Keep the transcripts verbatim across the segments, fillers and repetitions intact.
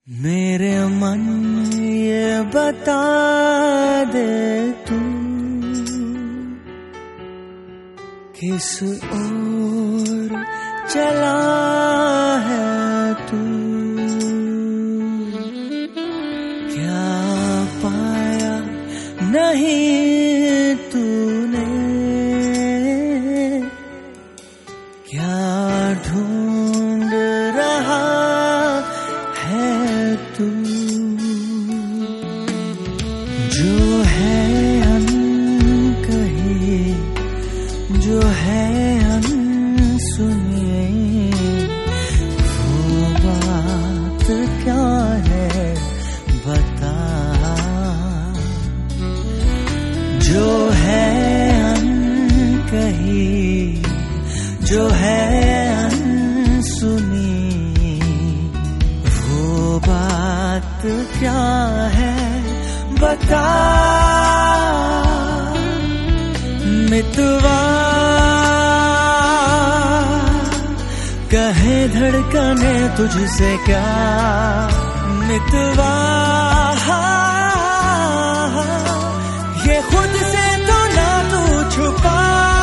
मेरे मन ये बता दे तू किस ओर चला है तू, क्या पाया नहीं तूने, क्या ढूंढ रहा है तू। जो है अनकही, जो है अनसुनी, वो बात क्या है बता। जो है अनकही, जो है अनसुनी, वो बात क्या है बता। मितवा कहे धड़कने तुझसे क्या, मितवा ये खुद से तो ना तू छुपा।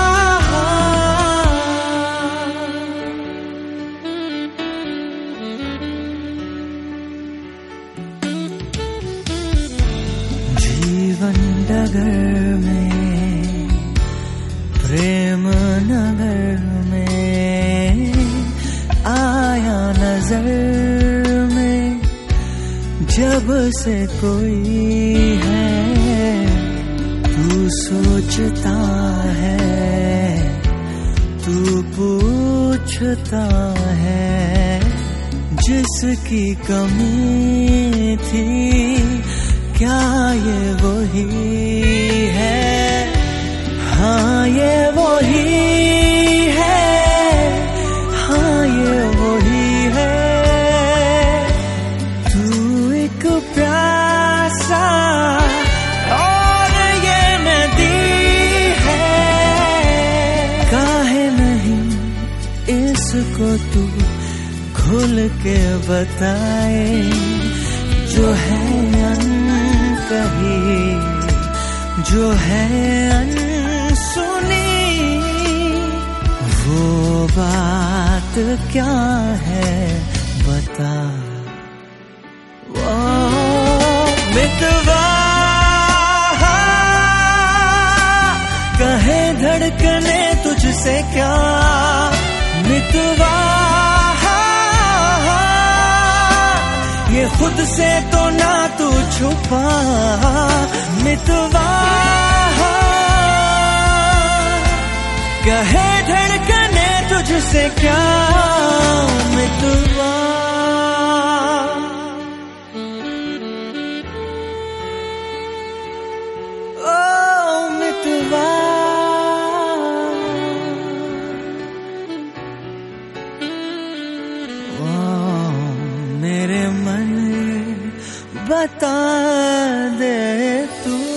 जीवन डगर में, प्रेम नगर में, आया नजर में जब से कोई है। तू सोचता है, तू पूछता है, जिसकी कमी थी क्या ये वही है। हाँ ये वही है, हाँ ये वही है। तू एक प्यासा और ये नदी है, काहे नहीं इसको तू खुल के बताए। जो है अनकही, जो है अनसुनी, वो बात क्या है बता। वो मितवा कहे धड़कने तुझसे क्या, मितवा ये खुद से तो ना तू छुपा। मितवा कहे धड़कने तुझसे क्या, मितवा। ओ मितवा, मेरे मन बता दे तू।